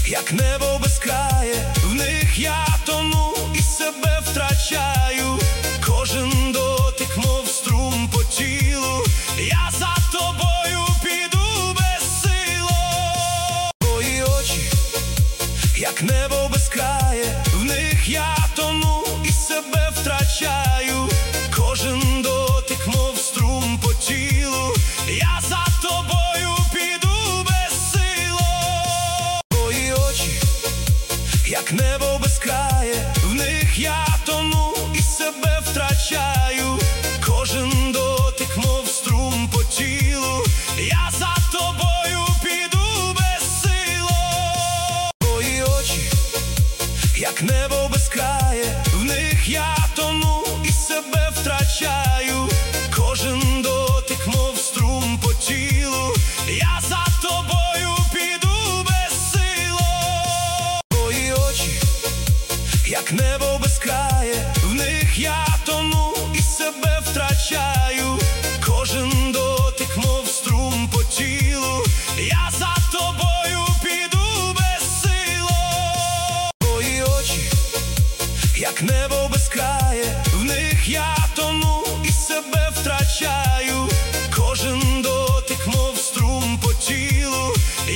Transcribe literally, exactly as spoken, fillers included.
як небо безкрає, в них я тону і себе втрачаю. Кожен дотик, мов струм по тілу, я за тобою піду безсило. Твої очі, як небо безкрає, в них я тону і себе втрачаю. Кожен дотик, мов струм по тілу, я за тобою піду безсило. Твої очі, як небо безкрає, в них я тону і себе втрачаю. Кожен дотик, мов струм по тілу, я за тобою піду безсило. Твої очі, як небо безкрає, в них я тону і себе втрачаю. Кожен дотик, мов струм по тілу, я за тобою піду безсило. Твої очі, як небо безкрає, в них я